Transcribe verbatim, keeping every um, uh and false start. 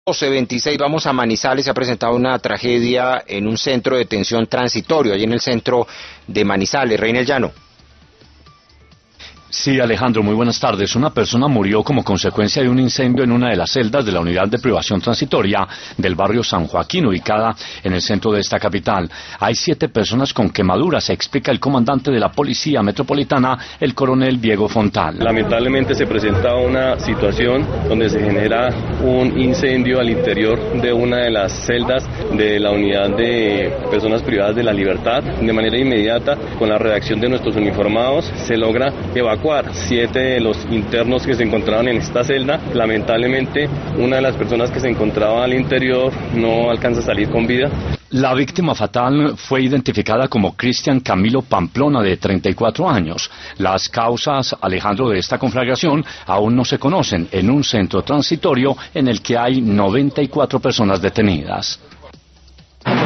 doce veintiséis, vamos a Manizales. Se ha presentado una tragedia en un centro de detención transitorio, allí en el centro de Manizales. Reynel Llano. Sí, Alejandro, muy buenas tardes. Una persona murió como consecuencia de un incendio en una de las celdas de la unidad de privación transitoria del barrio San Joaquín, ubicada en el centro de esta capital. Hay siete personas con quemaduras, explica el comandante de la Policía Metropolitana, el coronel Diego Fontal. Lamentablemente se presenta una situación donde se genera un incendio al interior de una de las celdas de la unidad de personas privadas de la libertad. De manera inmediata, con la redacción de nuestros uniformados, se logra evacuar siete de los internos que se encontraban en esta celda. Lamentablemente, una de las personas que se encontraba al interior no alcanza a salir con vida. La víctima fatal fue identificada como Cristian Camilo Pamplona, de treinta y cuatro años. Las causas, Alejandro, de esta conflagración aún no se conocen en un centro transitorio en el que hay noventa y cuatro personas detenidas.